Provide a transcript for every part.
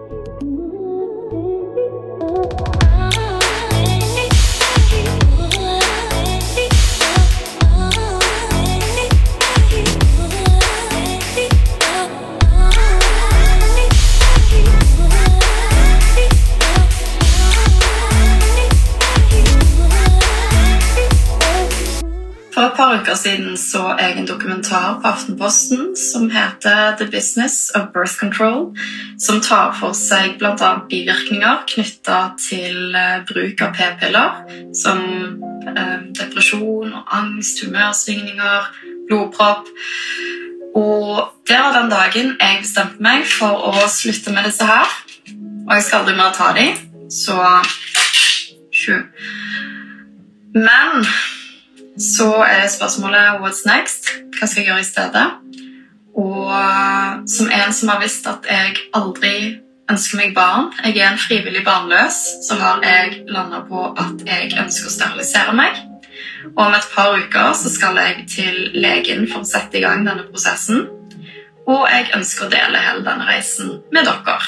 For et par uker siden så jeg en dokumentar på Aftenposten som heter The Business of Birth Control, som tar for seg blant annet bivirkninger knyttet til bruk av p-piller, som depresjon og angst, humørsvingninger, blodpropp. Og det var den dagen jeg bestemte meg for å slutte med disse her, og jeg skal aldri mer ta dem, så Men så spørsmålet what's next? Hva skal jeg gjøre i stedet? Og som en som har visst at jeg aldri ønsker meg barn, jeg en frivillig barnløs, så har jeg landet på at jeg ønsker å sterilisere meg. Og om et par uker så skal jeg til legen for å sette i gang denne prosessen. Og jeg ønsker å dele hele denne reisen med dere.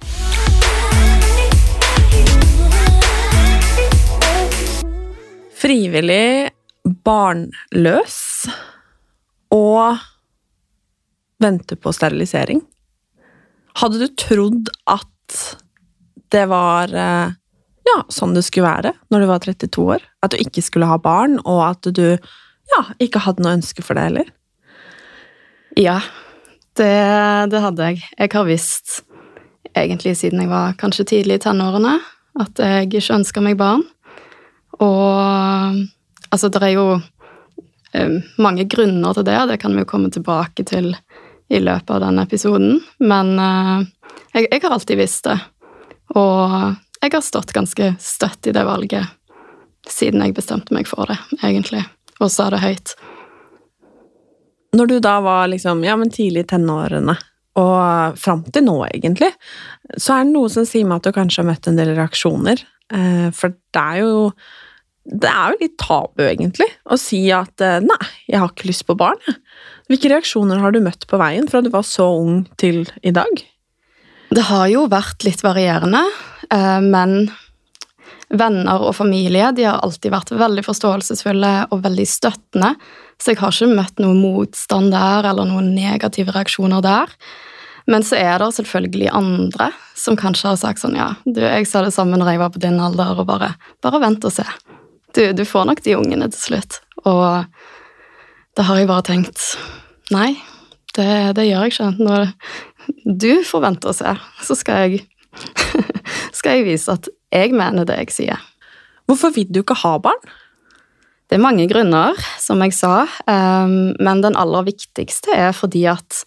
Frivillig barnløs og vente på sterilisering. Hadde du trodd at det var sånn det skulle være når du var 32 år? At du ikke skulle ha barn, og at du ikke hadde noe ønske for det heller? Ja, det hadde jeg. Jeg har visst, egentlig siden jeg var kanskje tidlig i tenårene, at jeg ikke ønsket meg barn. Og altså, det jo mange grunner til det kan vi jo komme tilbake til i løpet av denne episoden, men jeg har alltid visst det, og jeg har stått ganske støtt i det valget siden jeg bestemte meg for det, egentlig, og sa det høyt. Når du da var liksom, tidlig i tenårene, og frem til nå egentlig, så det noe som sier meg at du kanskje har møtt en del reaksjoner, for det jo litt tabu egentlig, å si at nei, jeg har ikke lyst på barn. Hvilke reaksjoner har du møtt på veien fra du var så ung til i dag? Det har jo vært litt varierende, men venner og familie, de har alltid vært veldig forståelsesfulle og veldig støttende, så jeg har ikke møtt noen motstand der, eller noen negative reaksjoner der. Men så det selvfølgelig andre som kanskje har sagt sånn, jeg sa det samme når jeg var på din alder, og bare vent og se. Du får nok de ungene til slutt, og da har jeg bare tenkt, nei, det gjør jeg ikke. Når du får vente og se, så skal jeg vise at jeg mener det jeg sier. Hvorfor vil du ikke ha barn? Det mange grunner, som jeg sa, men den aller viktigste fordi at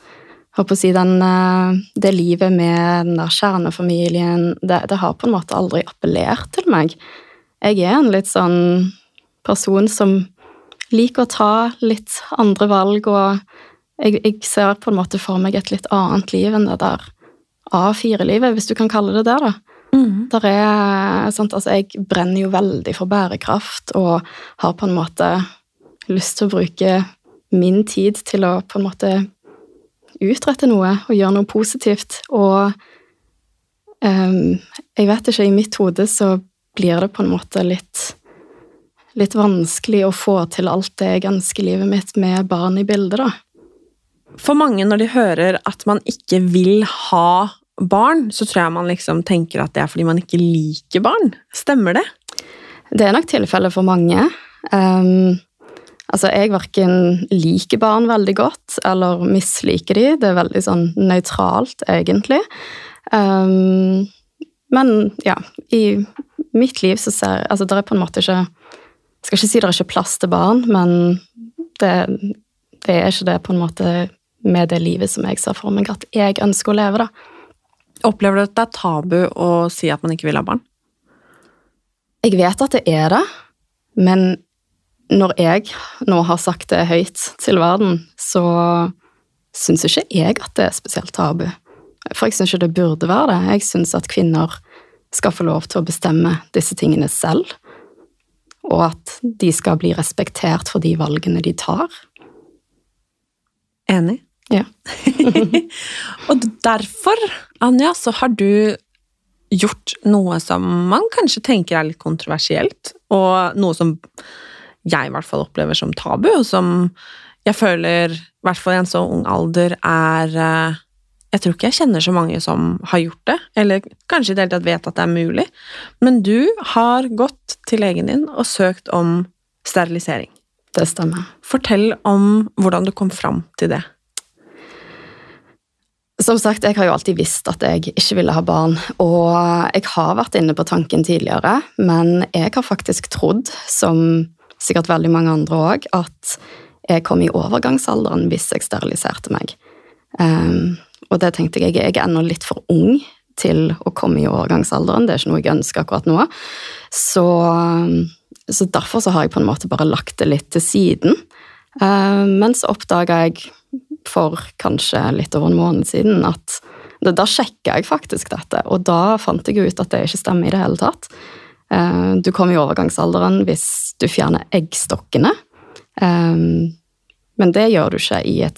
det livet med den der kjernefamilien, det har på en måte aldri appellert til meg. Jeg en litt sånn person som liker å ta litt andre valg, og jeg ser på en måte for meg et litt annet liv enn det der A4-livet, hvis du kan kalle det det da. Altså jeg brenner jo veldig for bærekraft, og har på en måte lyst til å bruke min tid til å på en måte utrette noe, og gjøre noe positivt, og jeg vet ikke, i mitt hode så blir det på en måte litt vanskelig å få til alt det ganske livet mitt med barn i bildet da. For mange når de hører at man ikke vil ha barn, så tror jeg man liksom tenker at det fordi man ikke liker barn. Stemmer det? Det nok tilfellet for mange. Altså, jeg hverken liker barn veldig godt, eller misliker de. Det veldig sånn nøytralt, egentlig. Men ja, i mitt liv så altså det på en måte ikke, jeg skal ikke si det ikke plass til barn, men det ikke det på en måte med det livet som jeg ser for meg at jeg ønsker å leve da. Opplever du at det tabu å si at man ikke vil ha barn? Jeg vet at det det, men når jeg nå har sagt det høyt til verden, så synes ikke jeg at det spesielt tabu. For jeg synes ikke det burde være det. Jeg synes at kvinner skal få lov til å bestemme disse tingene selv, og at de skal bli respektert for de valgene de tar. Enig? Ja. Og derfor, Anja, så har du gjort noe som man kanskje tenker litt kontroversielt, og noe som jeg i hvert fall opplever som tabu, og som jeg føler, i hvert fall i en så ung alder, jeg tror ikke jeg kjenner så mange som har gjort det, eller kanskje i det hele tatt vet at det mulig, men du har gått til legen din og søkt om sterilisering. Det stemmer. Fortell om hvordan du kom fram til det. Som sagt, jeg har jo alltid visst at jeg ikke ville ha barn, og jeg har vært inne på tanken tidligere, men jeg har faktisk trodd, som sikkert veldig mange andre også, at jeg kom i overgangsalderen hvis jeg steriliserte meg. Og det tenkte jeg enda litt for ung til å komme i overgangsalderen, det ikke noe jeg ønsker akkurat nå. Så derfor så har jeg på en måte bare lagt det litt til siden. Men så oppdaget jeg for kanskje litt over en måned siden at da sjekket jeg faktisk dette, og da fant jeg ut at det ikke stemmer i det hele tatt. Du kommer i overgangsalderen hvis du fjerner eggstokkene, men det gjør du ikke i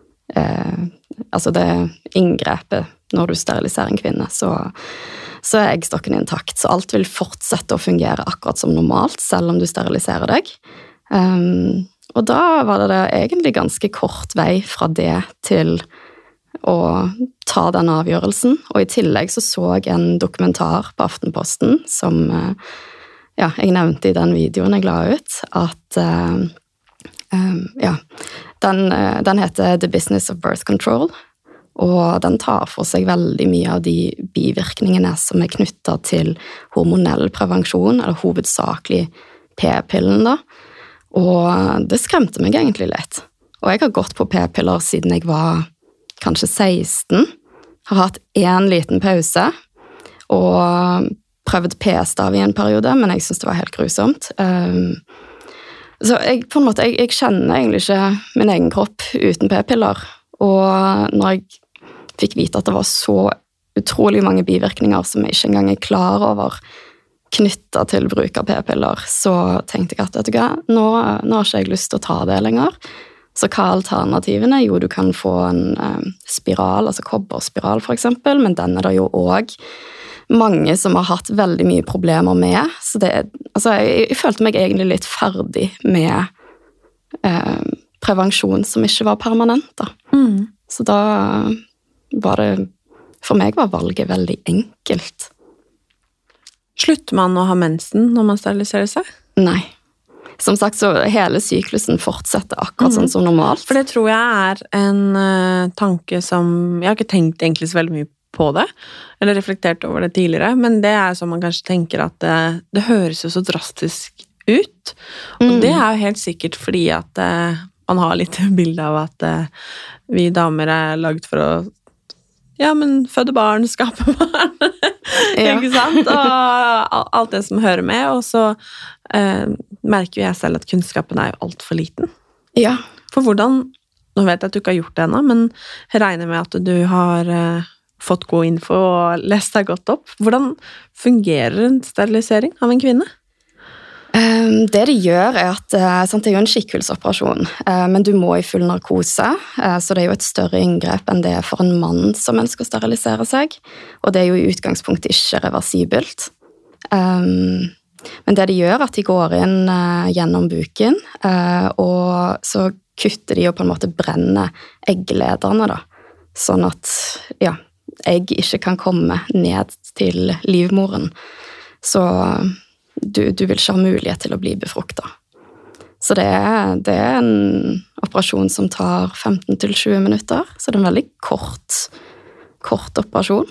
det inngrepet når du steriliserer en kvinne, så er eggstokken intakt, så alt vil fortsette å fungere akkurat som normalt, selv om du steriliserer deg. Og da var det egentlig ganske kort vei fra det til å ta den avgjørelsen, og i tillegg så jeg en dokumentar på Aftenposten som jeg nevnte i den videoen jeg la ut, at den heter The Business of Birth Control, og den tar for seg veldig mye av de bivirkningene som er knyttet til hormonell prevensjon, eller hovedsakelig p-pillen da. Og det skremte meg egentlig litt. Og jeg har gått på p-piller siden jeg var kanskje 16, har hatt en liten pause, og prøvd p-stav i en periode, men jeg synes det var helt grusomt. Så jeg kjenner egentlig ikke min egen kropp uten p-piller, og når jeg fikk vite at det var så utrolig mange bivirkninger som jeg ikke engang er klar over, knyttet til bruk av p-piller, så tenkte jeg at nå har ikke jeg lyst til å ta det lenger. Så hva er alternativene? Jo, du kan få en spiral, altså kobberspiral for eksempel, men den er det jo også mange som har hatt veldig mye problemer med. Så jeg følte meg egentlig litt ferdig med prevensjon som ikke var permanent da. Så da var det, for meg var valget veldig enkelt. Slutter man å ha mensen når man steriliserer seg? Nei. Som sagt, så hele syklusen fortsetter akkurat sånn som normalt. For det tror jeg er en tanke som, jeg har ikke tenkt egentlig så veldig mye på det, eller reflektert over det tidligere, men det er som man kanskje tenker at det høres jo så drastisk ut, og det er jo helt sikkert fordi at man har litt bilde av at vi damer er laget for å føde barn, skape barn, ikke sant? Og alt det som hører med, og så merker jeg selv at kunnskapen er jo alt for liten. Ja. For hvordan, nå vet jeg at du ikke har gjort det ennå, men jeg regner med at du har fått god info og lest deg godt opp. Hvordan fungerer en sterilisering av en kvinne? Det de gjør er at det er jo en skikkhullsoperasjon, men du må i full narkose, så det er jo et større inngrep enn det er for en mann som ønsker å sterilisere seg, og det er jo i utgangspunktet ikke reversibelt. Men det de gjør er at de går inn gjennom buken, og så kutter de og på en måte brenner egglederne da, sånn at egg ikke kan komme ned til livmoren. Så du vil ikke ha mulighet til å bli befruktet. Så det er en operasjon som tar 15-20 minutter, så det er en veldig kort operasjon.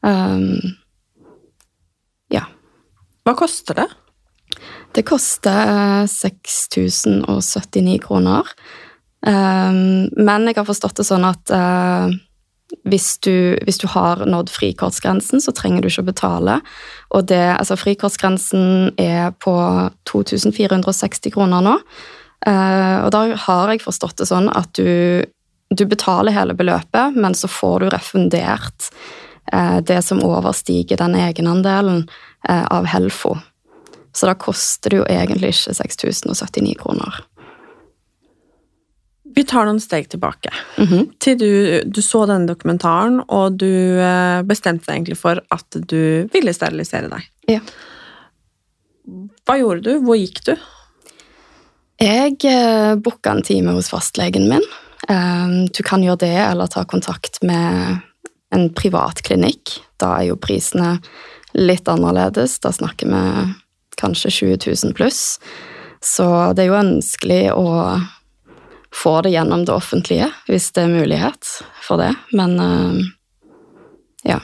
Hva koster det? Det koster 6.079 kroner. Men jeg har forstått det sånn at hvis du har nådd frikortsgrensen, så trenger du ikke å betale. Og frikortsgrensen er på 2.460 kroner nå. Og da har jeg forstått det sånn at du betaler hele beløpet, men så får du refundert det som overstiger den egenandelen av Helfo. Så da koster det jo egentlig ikke 6.079 kroner. Vi tar noen steg tilbake. Til du så denne dokumentaren, og du bestemte deg egentlig for at du ville sterilisere deg. Ja. Hva gjorde du? Hvor gikk du? Jeg booket en time hos fastlegen min. Du kan gjøre det, eller ta kontakt med en privat klinikk. Da jo prisene litt annerledes. Da snakker vi kanskje 20 000 pluss. Så det jo ønskelig å få det gjennom det offentlige, hvis det mulighet for det. Men, ja.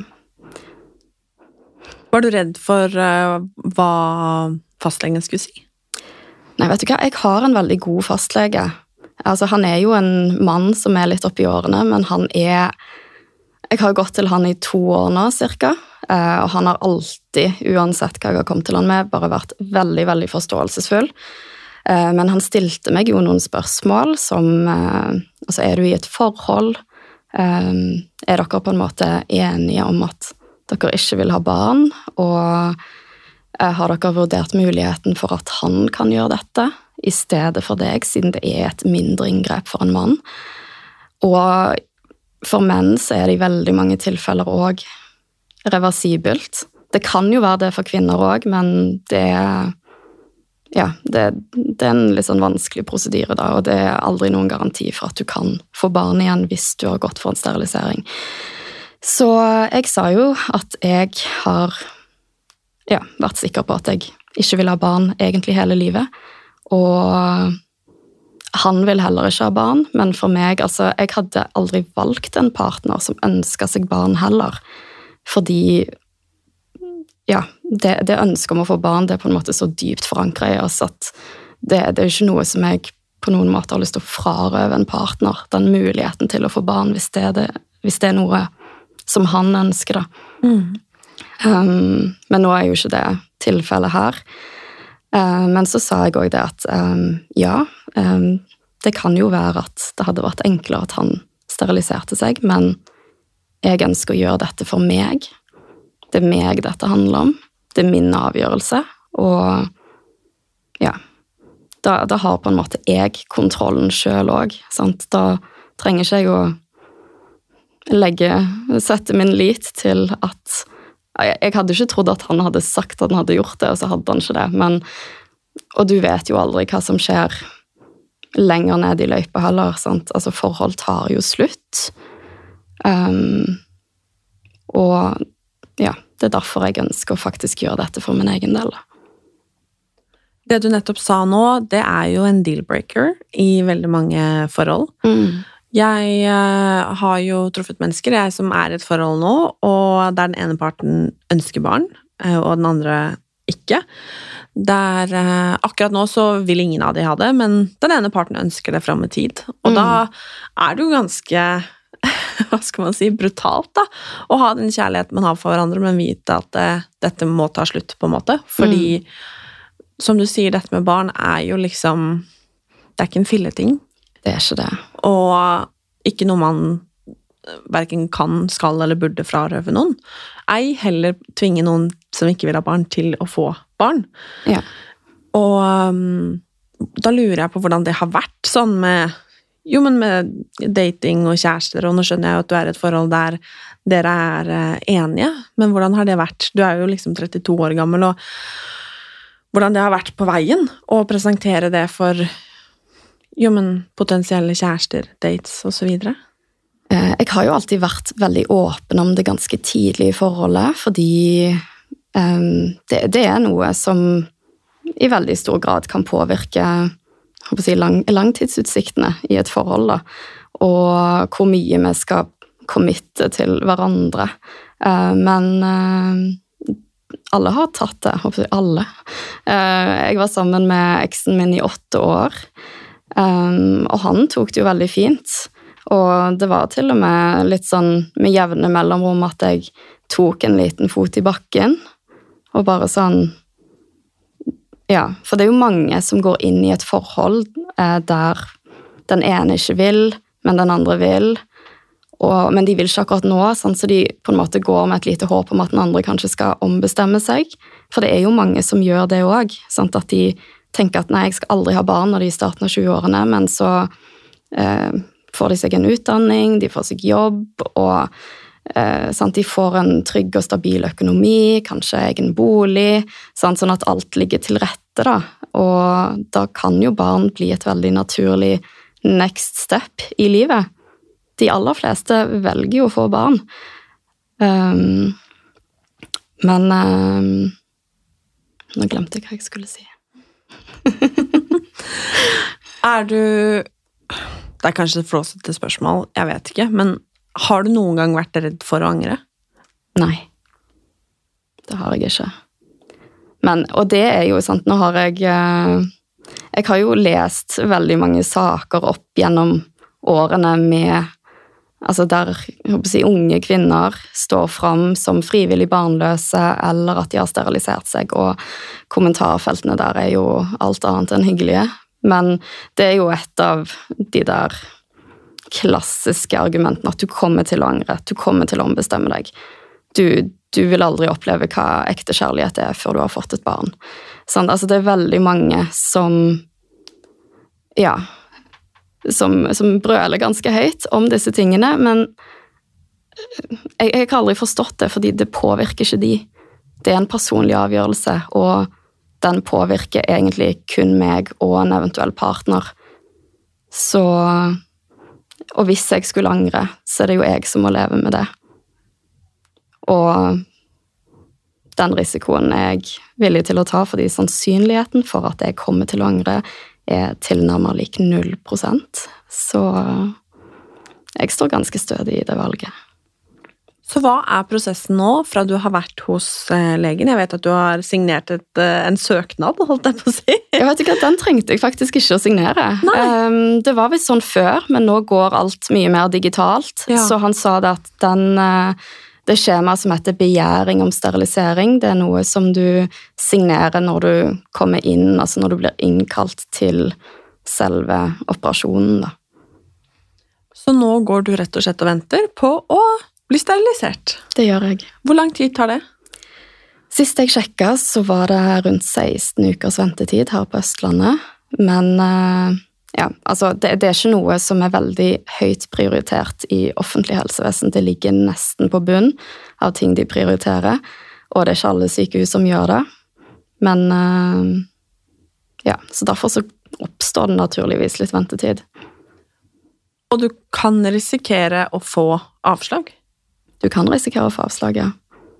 Var du redd for hva fastlegen skulle si? Nei, vet du hva? Jeg har en veldig god fastlege. Altså, han jo en mann som litt oppe i årene, men han jeg har gått til han i 2 år nå, cirka. Og han har alltid, uansett hva jeg har kommet til han med, bare vært veldig, veldig forståelsesfull. Men han stilte meg jo noen spørsmål som, altså, du i et forhold? Dere på en måte enige om at dere ikke vil ha barn? Og har dere vurdert muligheten for at han kan gjøre dette i stedet for deg, siden det et mindre inngrep for en mann? Og for menn så det i veldig mange tilfeller også reversibelt. Det kan jo være det for kvinner også, men det en litt sånn vanskelig prosedyre da, og det aldri noen garanti for at du kan få barn igjen hvis du har gått for en sterilisering. Så jeg sa jo at jeg har vært sikker på at jeg ikke vil ha barn egentlig hele livet, og han vil heller ikke ha barn, men for meg, altså, jeg hadde aldri valgt en partner som ønsket seg barn heller, fordi det ønsket om å få barn, det på en måte så dypt forankret i oss at det jo ikke noe som jeg på noen måte har lyst til å frarøve en partner, den muligheten til å få barn hvis det noe som han ønsker da. Men nå jo ikke det tilfellet her. Men så sa jeg også det at det kan jo være at det hadde vært enklere at han steriliserte seg, men jeg ønsker å gjøre dette for meg. Det meg dette handler om. Det min avgjørelse, og da har på en måte jeg kontrollen selv også, sant? Da trenger ikke jeg å sette min lit til at jeg hadde ikke trodd at han hadde sagt at han hadde gjort det, og så hadde han ikke det, og du vet jo aldri hva som skjer lenger ned i løypa heller, sant? Altså forhold tar jo slutt, og det derfor jeg ønsker å faktisk gjøre dette for min egen del. Det du nettopp sa nå, det jo en dealbreaker i veldig mange forhold. Jeg har jo truffet mennesker, jeg som i et forhold nå, og der den ene parten ønsker barn, og den andre ikke. Der akkurat nå så vil ingen av de ha det, men den ene parten ønsker det frem i tid. Og da det jo ganske, hva skal man si, brutalt da, å ha den kjærlighet man har for hverandre, men vite at dette må ta slutt på en måte. Fordi, som du sier, dette med barn jo liksom, det ikke en filleting. Det ikke det. Og ikke noe man hverken kan, skal eller burde frarøve noen. Ei heller tvinge noen som ikke vil ha barn til å få barn. Ja. Og da lurer jeg på hvordan det har vært sånn med dating og kjærester, og nå skjønner jeg at du i et forhold der dere enige, men hvordan har det vært? Du jo liksom 32 år gammel, og hvordan det har vært på veien å presentere det for potensielle kjærester, dates og så videre? Jeg har jo alltid vært veldig åpen om det ganske tidlig i forholdet, fordi det noe som i veldig stor grad kan påvirke langtidsutsiktene i et forhold, da, og hvor mye vi skal committe til hverandre. Men alle har tatt det, alle. Jeg var sammen med eksen min i 8 år, og han tok det jo veldig fint, og det var til og med litt sånn med jevne mellomrom at jeg tok en liten fot i bakken, og bare sånn, for det jo mange som går inn i et forhold der den ene ikke vil, men den andre vil, men de vil ikke akkurat nå, sånn, så de på en måte går med et lite håp om at den andre kanskje skal ombestemme seg, for det jo mange som gjør det også, sånn, at de tenker at nei, jeg skal aldri ha barn når de starten av 20-årene, men så får de seg en utdanning, de får seg jobb, og de får en trygg og stabil økonomi, kanskje egen bolig, sånn at alt ligger til rette da. Og da kan jo barn bli et veldig naturlig next step i livet. De aller fleste velger jo å få barn. Men nå glemte jeg hva jeg skulle si. Det er kanskje et flåsete spørsmål, jeg vet ikke, men har du noen gang vært redd for å angre? Nei, det har jeg ikke. Og det er jo sant, nå har jeg har jo lest veldig mange saker opp gjennom årene med, altså der jeg håper å si, unge kvinner står fram som frivillig barnløse, eller at de har sterilisert seg, og kommentarfeltene der er jo alt annet enn hyggelige. Men det er jo et av de der klassiske argumentene, at du kommer til å angre, du kommer til å ombestemme deg. Du vil aldri oppleve hva ekte kjærlighet er før du har fått et barn. Sånn, altså det er veldig mange som brøler ganske høyt om disse tingene, men jeg har aldri forstått det, fordi det påvirker ikke de. Det er en personlig avgjørelse, og den påvirker egentlig kun meg og en eventuell partner. Og hvis jeg skulle angre, så er det jo jeg som må leve med det. Og den risikoen er jeg villig til å ta, fordi sannsynligheten for at jeg kommer til å angre er tilnærmet lik 0%. Så jeg står ganske stødig i det valget. Så hva er prosessen nå fra du har vært hos legen? Jeg vet at du har signert en søknad, holdt jeg på å si. Jeg vet ikke at den trengte jeg faktisk ikke å signere. Det var visst sånn før, men nå går alt mye mer digitalt. Ja. Så han sa det at det skjema som heter begjæring om sterilisering, det er noe som du signerer når du kommer inn, altså når du blir innkalt til selve operasjonen da. Så nå går du rett og slett og venter på å bli sterilisert? Det gjør jeg. Hvor lang tid tar det? Sist jeg sjekket, så var det rundt 16 ukers ventetid her på Østlandet. Men altså, det er ikke noe som er veldig høyt prioritert i offentlig helsevesen. Det ligger nesten på bunn av ting de prioriterer, og det er ikke alle sykehus som gjør det. Men så derfor så oppstår det naturligvis litt ventetid. Og du kan risikere å få avslag? Du kan risikere å få avslag, ja.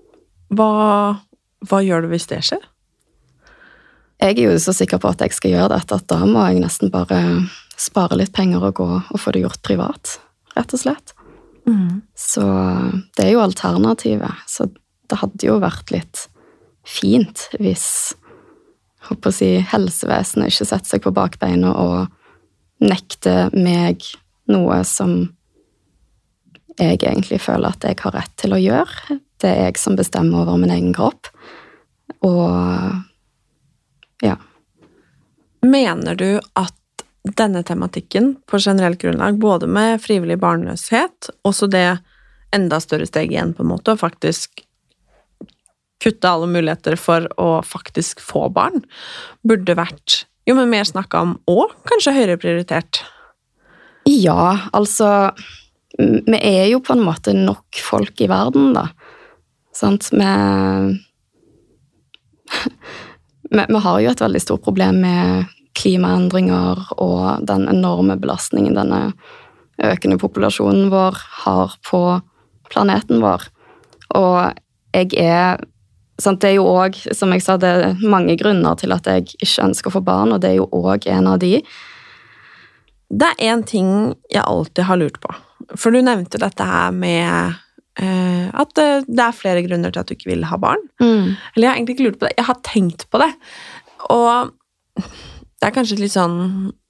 Hva gjør du hvis det skjer? Jeg er jo så sikker på at jeg skal gjøre dette, at da må jeg nesten bare spare litt penger og gå og få det gjort privat, rett og slett. Så det er jo alternativet. Så det hadde jo vært litt fint hvis, håper å si, helsevesenet ikke setter seg på bakbeina og nekter meg noe som jeg egentlig føler at jeg har rett til å gjøre. Det er jeg som bestemmer over min egen kropp. Og ja. Mener du at denne tematikken på generelt grunnlag, både med frivillig barnløshet, også det enda større steg igjen på en måte, og faktisk kutte alle muligheter for å faktisk få barn, burde vært mer snakket om, og kanskje høyere prioritert? Ja, altså vi er jo på en måte nok folk i verden da, sant? Vi har jo et veldig stort problem med klimaendringer og den enorme belastningen denne økende populasjonen vår har på planeten vår. Og det er jo også, som jeg sa, det er mange grunner til at jeg ikke ønsker å få barn, og det er jo også en av de. Det er en ting jeg alltid har lurt på. For du nevnte dette her med at det er flere grunner til at du ikke vil ha barn. Eller jeg har egentlig ikke lurt på det. Jeg har tenkt på det. Og det er kanskje et litt sånn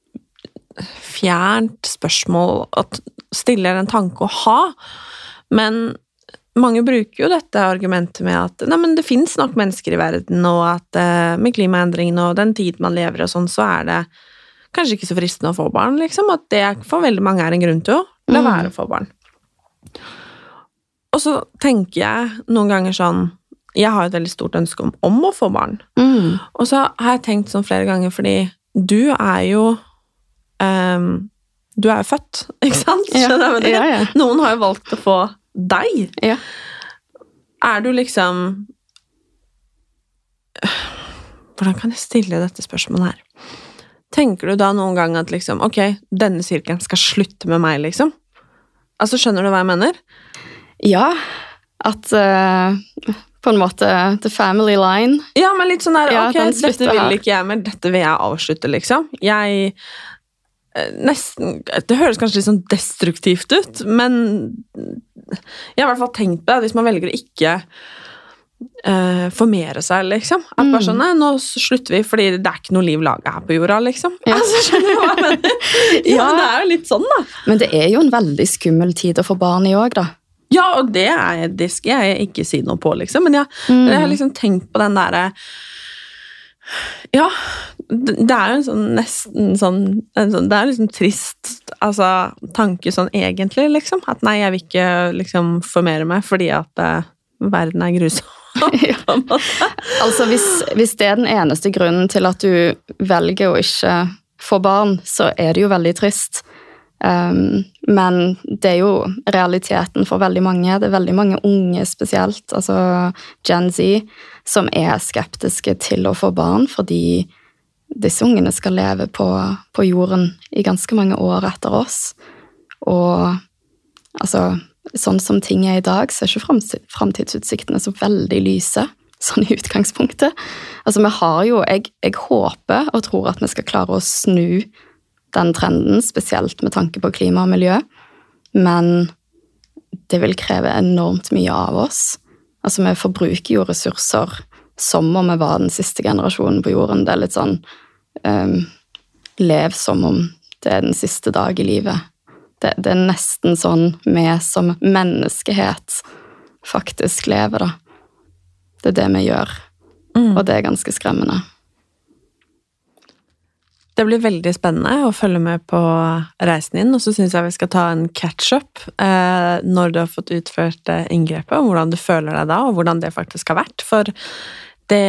fjernt spørsmål at stille en tanke å ha. Men mange bruker jo dette argumentet med at det finnes nok mennesker i verden, og at med klimaendringene og den tid man lever og sånn, så er det kanskje ikke så fristende å få barn, liksom, at det for veldig mange er en grunn til å la være å få barn. Og så tenker jeg noen ganger sånn, jeg har et veldig stort ønske om å få barn. Og så har jeg tenkt sånn flere ganger, fordi du er jo du er jo født, ikke sant? Ja. Noen har jo valgt å få deg. Ja. Er du liksom... Hvordan kan jeg stille dette spørsmålet her? Tenker du da noen gang at liksom, ok, denne sirkelen skal slutte med meg, liksom? Altså, skjønner du hva jeg mener? Ja, at på en måte the family line. Ja, men litt sånn der, Ja, ok, den dette slutter vil her. ikke jeg, men dette vil jeg avslutte, liksom. Jeg nesten, det høres kanskje litt sånn destruktivt ut, men jeg har i hvert fall tenkt på det, hvis man velger å ikke formere seg, liksom. At bare sånn, nei, nå slutter vi, fordi det er ikke noe liv laget her på jorda, liksom. Ja. Altså, skjønner du hva jeg mener? Ja, men det er jo litt sånn, da. Men det er jo en veldig skummel tid å få barn i også, da. Ja, og det skal jeg ikke si noe på, liksom. Men jeg har liksom tenkt på den der... Ja, det er jo en sånn nesten sånn... Det er liksom trist tanke sånn egentlig, liksom. At nei, jeg vil ikke liksom formere meg, fordi at verden er grusom. Ja. Altså, hvis det er den eneste grunnen til at du velger å ikke få barn, så er det jo veldig trist. Men det er jo realiteten for veldig mange. Det er veldig mange unge spesielt, altså Gen Z, som er skeptiske til å få barn, fordi disse ungene skal leve på jorden i ganske mange år etter oss. Og altså, sånn som ting er i dag, så er ikke fremtidsutsiktene så veldig lyse, sånn i utgangspunktet. Altså, vi har jo, jeg håper og tror at vi skal klare å snu den trenden, spesielt med tanke på klima og miljø, men det vil kreve enormt mye av oss. Altså, vi forbruker jo ressurser som om vi var den siste generasjonen på jorden. Det er litt sånn, lev som om det er den siste dag i livet. Det er nesten sånn vi som menneskehet faktisk lever, da. Det er det vi gjør, og det er ganske skremmende. Det blir veldig spennende å følge med på reisen din, og så synes jeg vi skal ta en catch-up når du har fått utført inngrepet, og hvordan du føler deg da, og hvordan det faktisk har vært, for det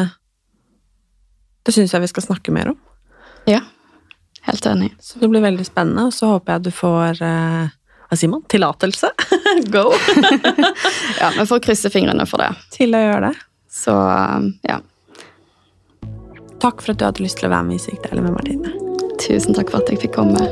synes jeg vi skal snakke mer om. Ja, helt enig. Så det blir veldig spennende, og så håper jeg at du får, hva sier man, tillatelse? Go! Ja, vi får krysse fingrene for det. Til å gjøre det. Så, ja. Takk for at du hadde lyst til å være med i Sykt ærlig med Martine. Tusen takk for at jeg fikk komme.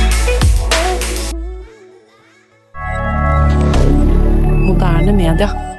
Moderne media.